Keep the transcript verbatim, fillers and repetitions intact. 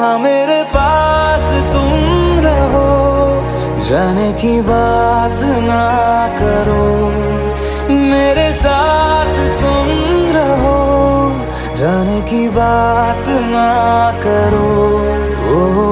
हाँ मेरे पास तुम रहो, जाने की बात ना करो, मेरे साथ तुम रहो, जाने की बात ना करो। ओ